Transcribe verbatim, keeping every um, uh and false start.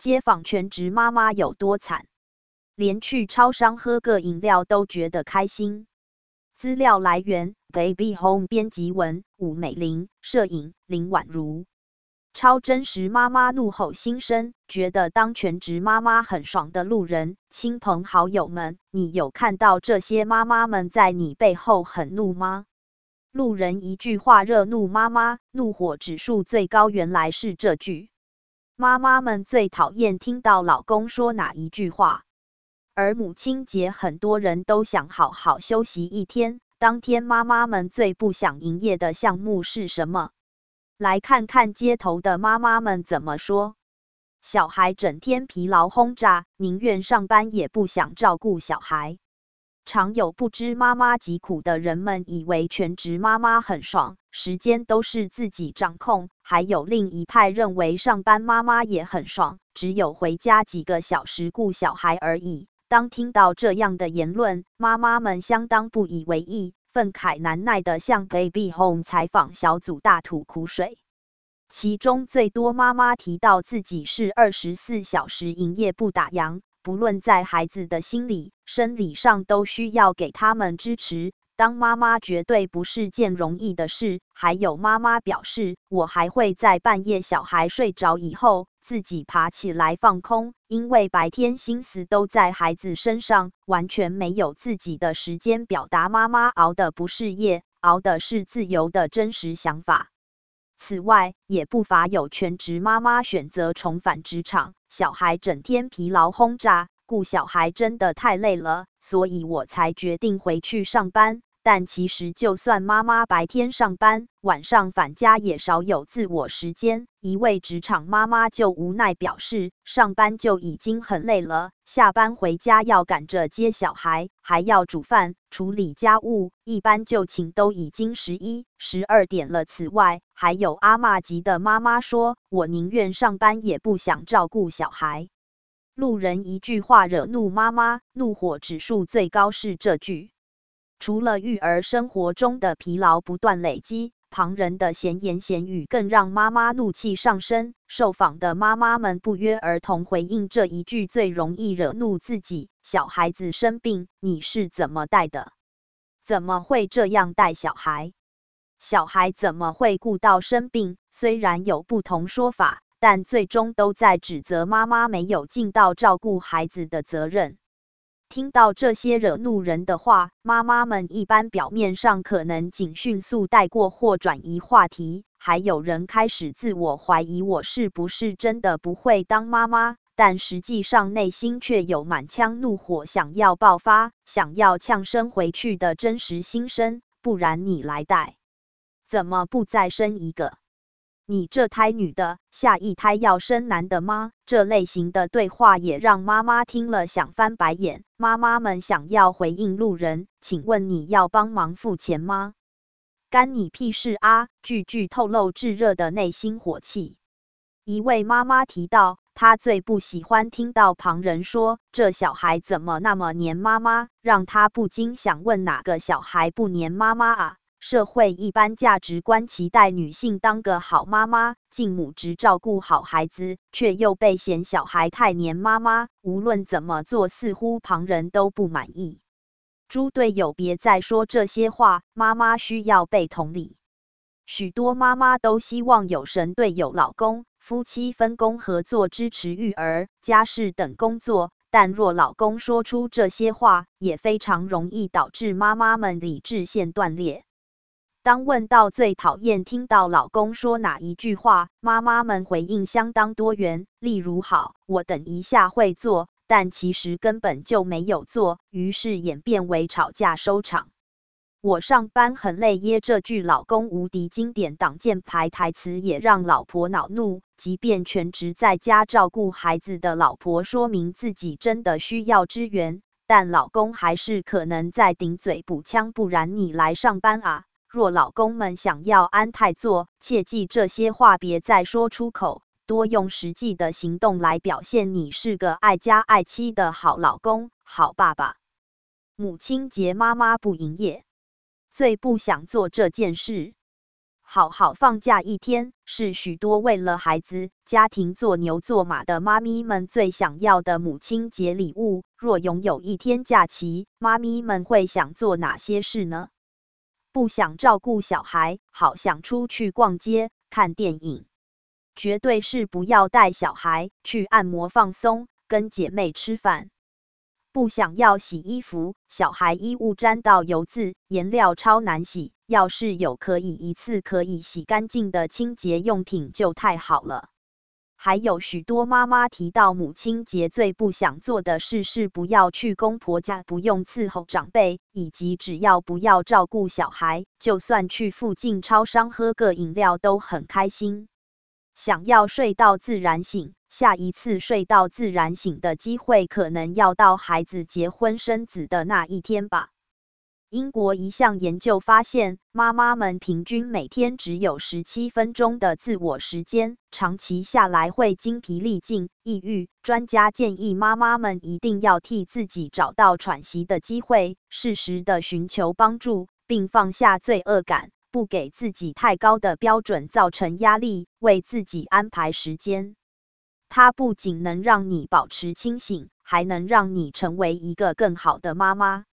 街坊全职妈妈有多惨，连去超商喝个饮料都觉得开心。资料来源 Baby Home 编辑文武美玲，摄影林婉如。超真实妈妈怒吼心声，觉得当全职妈妈很爽的路人、亲朋好友们，你有看到这些妈妈们在你背后很怒吗？路人一句话热怒妈妈，怒火指数最高，原来是这句。妈妈们最讨厌听到老公说哪一句话。而母亲节很多人都想好好休息一天，当天妈妈们最不想营业的项目是什么？来看看街头的妈妈们怎么说。小孩整天疲劳轰炸，宁愿上班也不想照顾小孩。常有不知妈妈疾苦的人们以为全职妈妈很爽，时间都是自己掌控，还有另一派认为上班妈妈也很爽，只有回家几个小时顾小孩而已。当听到这样的言论，妈妈们相当不以为意，愤慨难耐地向 Baby Home 采访小组大吐苦水。其中最多妈妈提到自己是二十四小时营业不打烊，不论在孩子的心理、生理上都需要给他们支持。当妈妈绝对不是件容易的事。还有妈妈表示，我还会在半夜小孩睡着以后，自己爬起来放空，因为白天心思都在孩子身上，完全没有自己的时间表达。妈妈熬的不是夜，熬的是自由的真实想法。此外，也不乏有全职妈妈选择重返职场，小孩整天疲劳轰炸，顾小孩真的太累了，所以我才决定回去上班。但其实就算妈妈白天上班，晚上返家也少有自我时间。一位职场妈妈就无奈表示，上班就已经很累了，下班回家要赶着接小孩，还要煮饭、处理家务，一般就寝都已经十一、十二点了。此外，还有阿嬷级的妈妈说，我宁愿上班也不想照顾小孩。路人一句话惹怒妈妈，怒火指数最高是这句。除了育儿生活中的疲劳不断累积，旁人的闲言闲语更让妈妈怒气上升。受访的妈妈们不约而同回应这一句最容易惹怒自己：小孩子生病，你是怎么带的？怎么会这样带小孩？小孩怎么会顾到生病？虽然有不同说法，但最终都在指责妈妈没有尽到照顾孩子的责任。听到这些惹怒人的话，妈妈们一般表面上可能仅迅速带过或转移话题，还有人开始自我怀疑我是不是真的不会当妈妈，但实际上内心却有满腔怒火想要爆发，想要呛声回去的真实心声。不然你来带，怎么不再生一个？你这胎女的，下一胎要生男的吗？这类型的对话也让妈妈听了想翻白眼。妈妈们想要回应路人，请问你要帮忙付钱吗？干你屁事啊！句句透露炙热的内心火气。一位妈妈提到，她最不喜欢听到旁人说这小孩怎么那么黏妈妈，让她不禁想问哪个小孩不黏妈妈啊？社会一般价值观期待女性当个好妈妈，尽母职照顾好孩子，却又被嫌小孩太黏妈妈，无论怎么做，似乎旁人都不满意。猪队友别再说这些话，妈妈需要被同理。许多妈妈都希望有神队友老公，夫妻分工合作，支持育儿、家事等工作。但若老公说出这些话，也非常容易导致妈妈们理智线断裂。当问到最讨厌听到老公说哪一句话，妈妈们回应相当多元，例如好，我等一下会做，但其实根本就没有做，于是演变为吵架收场。我上班很累耶，这句老公无敌经典挡箭牌台词也让老婆恼怒，即便全职在家照顾孩子的老婆说明自己真的需要支援，但老公还是可能在顶嘴补枪，不然你来上班啊。若老公们想要安泰做，切记这些话别再说出口，多用实际的行动来表现你是个爱家爱妻的好老公、好爸爸。母亲节妈妈不营业，最不想做这件事。 好好放假一天，是许多为了孩子、家庭做牛做马的妈咪们最想要的母亲节礼物。若拥有一天假期，妈咪们会想做哪些事呢？不想照顾小孩，好想出去逛街、看电影。绝对是不要带小孩去按摩放松，跟姐妹吃饭。不想要洗衣服，小孩衣物沾到油渍，颜料超难洗。要是有可以一次可以洗干净的清洁用品就太好了。还有许多妈妈提到母亲节最不想做的事是不要去公婆家，不用伺候长辈，以及只要不要照顾小孩，就算去附近超商喝个饮料都很开心。想要睡到自然醒，下一次睡到自然醒的机会可能要到孩子结婚生子的那一天吧。英国一项研究发现，妈妈们平均每天只有十七分钟的自我时间，长期下来会精疲力尽、抑郁。专家建议妈妈们一定要替自己找到喘息的机会，适时的寻求帮助，并放下罪恶感，不给自己太高的标准造成压力，为自己安排时间。它不仅能让你保持清醒，还能让你成为一个更好的妈妈。